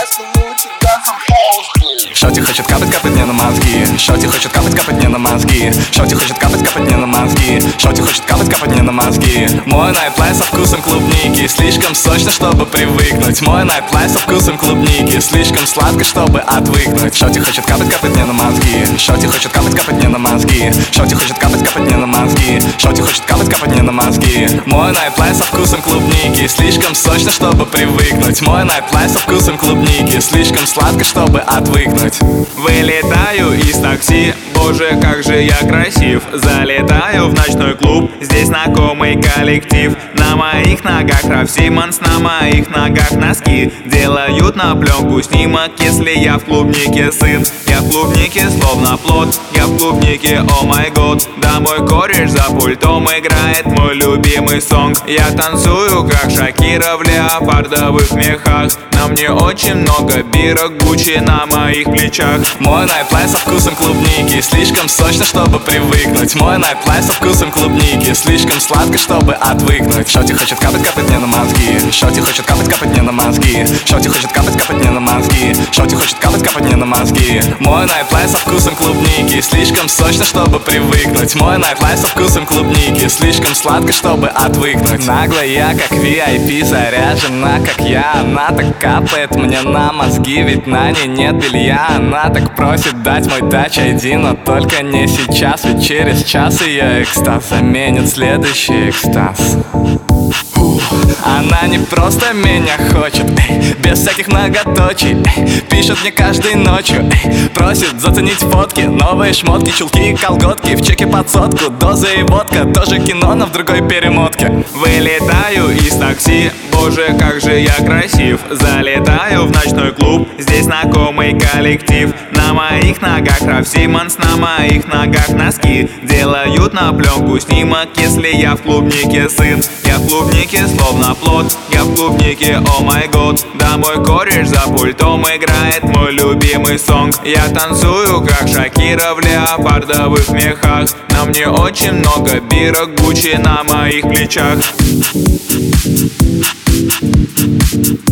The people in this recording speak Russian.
Шоти хочет капать мне на мозги. Шоти хочет капать мне на мозги. Шоти хочет капать мне на мозги. Шоти хочет капать мне на мозги. Мой найтлайф со вкусом клубники. Слишком сочно, чтобы привыкнуть. Мой найтлайф со вкусом клубники. Слишком сладко, чтобы отвыкнуть. Шоти хочет капать мне на мозги. Шоти хочет капать мне на мозги. Шоти хочет капать мне на мозги. Шоти хочет капать мне на мозги. Мой найтлайф со вкусом клубники. Слишком сочно, чтобы привыкнуть. Мой найтлайф со вкусом клубники. Слишком сладко, чтобы отвыкнуть. Вылетаю из такси, боже, как же я красив. Залетаю в ночной клуб, здесь знакомый коллектив. На моих ногах Раф Симонс, на моих ногах носки. Делают на пленку снимок, если я в клубнике сын. Я в клубнике словно плод, я в клубнике, о май год. Да мой кореш за пультом играет мой любимый сонг. Я танцую, как Шакира в леопардовых мехах. На мне очень много бирок, Гуччи на моих плечах. Мой найтлайф со вкусом клубники. Слишком сочно, чтобы привыкнуть. Мой найтлайф со вкусом клубники. Слишком сладко, чтобы отвыкнуть. Шоти хочет капать мне на мозги. Шоти хочет капать мне на мозги. Шоти хочет капать мне на мозги. Шоти хочет капать мне на мозги. Мой найтлайф со вкусом клубники. Слишком сочно, чтобы привыкнуть. Мой найтлайф со вкусом клубники. Слишком сладко, чтобы отвыкнуть. Наглая, как VIP, заряжена, как я. Она так капает мне на мозги, ведь на ней нет белья. Она так просит дать мой Touch ID, но только не сейчас, ведь через час ее экстаз заменит следующий экстаз. Она не просто меня хочет, без всяких многоточий, пишет мне каждой ночью, просит заценить фотки, новые шмотки, чулки и колготки. В чеке под сотку, доза и водка, тоже кино, но в другой перемотке. Вылетаю из такси, боже, как же я красив. Залетаю в ночной клуб, здесь знакомый коллектив. На моих ногах Раф Симонс, на моих ногах носки. Делают на пленку снимок, если я в клубнике сын. Я в клубнике словно плод, я в клубнике, о май год. Да мой кореш за пультом играет мой любимый сонг. Я танцую, как Шакира в леопардовых мехах. На мне очень много бирок, Гуччи на моих плечах.